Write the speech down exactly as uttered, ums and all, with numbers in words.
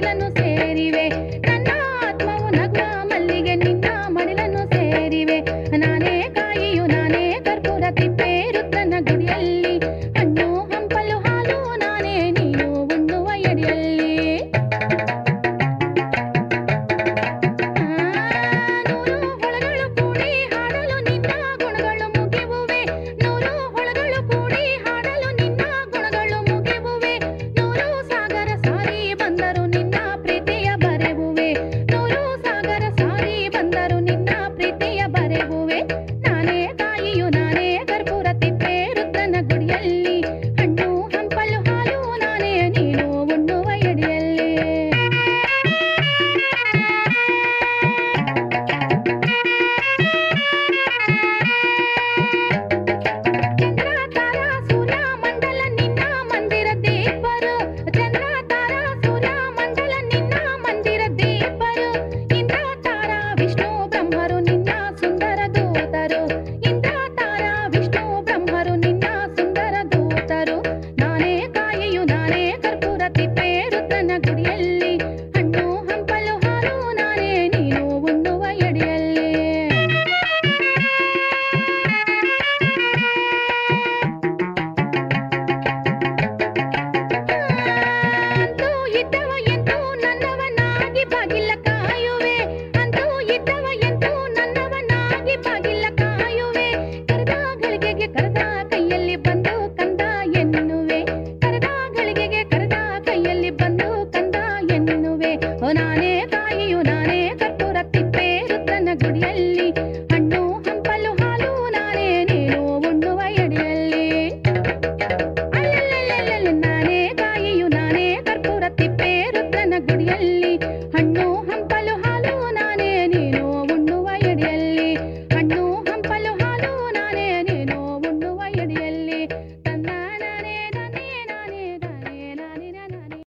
ಮಡಿಲನ್ನು ಸೇರಿವೆ. ನನ್ನ ಆತ್ಮವು ನಗುವ ಮಲ್ಲಿಗೆ ನಿನ್ನ ಮಡಿಲನ್ನು ಸೇರಿವೆ. ನಾನೇ ಕಾಯಿಯು ನಾನೇ ಕರ್ಪೂರ ತಿಪ್ಪೆ ರುದ್ರನ ಗುಡಿಯಲ್ಲಿ. ಹಣ್ಣು ಹಂಪಲು ಹಾಲು ನಾನೇ ನೀನು ಉಣ್ಣುವ ಎಡೆಯಲ್ಲಿ. ನೂರು ಹೊಳಗಳು ಕೂಡಿ ಹಾಡಲು ನಿನ್ನ ಗುಣಗಳು ಮುಗಿಯುವೆ. ನೂರು ಹೊಳಗಳು ಕೂಡಿ ಹಾಡಲು ನಿನ್ನ ಗುಣಗಳು ಮುಗಿಯುವೆ. ನೂರು ಸಾಗರ ಸಾರಿ ಬಂದರು ನಿನ್ನ ಪ್ರೀತಿಯ ಬರೆಯುವೆ. ನೂರು ಸಾಗರ ಸಾರಿ ಬಂದರು ನಿನ್ನ ಪ್ರೀತಿಯ ಬರೆಯುವೆ. ನಾನೇ ತಾಯಿಯು ನಾನೇ ಕರ್ಪೂರ ತಿಪ್ಪೆ ರುದ್ರನ ಗುಡಿಯಲ್ಲಿ. ಹಣ್ಣು ಹಂಪಲು ಹಾಲು ನಾನೇ ನೀನು ಉಣ್ಣುವ ಎಡೆಯಲ್ಲಿ. ಚಂದ್ರ ತಾರ ಸೂರ್ಯ ಮಂಡಲ ನಿನ್ನ ಮಂದಿರ ದೇವರು. ಚಂದ್ರ ತಾರ ಸೂರ್ಯ ಮಂಡಲ ನಿನ್ನ ಮಂದಿರ ದೇವರು. ಇಂದ್ರ ತಾರ ವಿಷ್ಣು ಬ್ರಹ್ಮರು ನಿನ್ನ ಸುಂದರ ದೂತರು. ಇಂದ್ರ ತಾರ ವಿಷ್ಣು ಬ್ರಹ್ಮರು ನಿನ್ನ ಸುಂದರ ದೂತರು. ನಾನೇ ಕಾಯಿಯು ನಾನೇ ಕರ್ಪೂರ ತಿಪ್ಪೆ ರುದ್ರನ ಗುಡಿಯಲ್ಲಿ. ಹಣ್ಣು ಹಂಪಲು ಹಾಲು ನಾನೇ ನೀನು ಉಣ್ಣುವ ಎಡೆಯಲ್ಲಿ. ಅಂತೂ ಇದ್ದವ ಎಂತೂ ನನ್ನವನಾಗಿ ಬಾಗಿಲ ಕಾಯುವೆ. ಅಂತೂ ಇದ್ದವ ಎಂತೂ ನನ್ನವನಾಗಿ ಬಾಗಿಲ ಕಾಯುವೆ. ಕರೆದ ಗಳಿಗೆಗೆ ಕರೆದ ಕೈಯಲ್ಲಿ ಬಂದು ಕಂದ ಎನ್ನುವೆ. ಕರೆದ ಗಳಿಗೆಗೆ ಕರೆದ ಕೈಯಲ್ಲಿ ಬಂದು ಕಂದ ಎನ್ನುವೆ. ಓ ನಾನೇ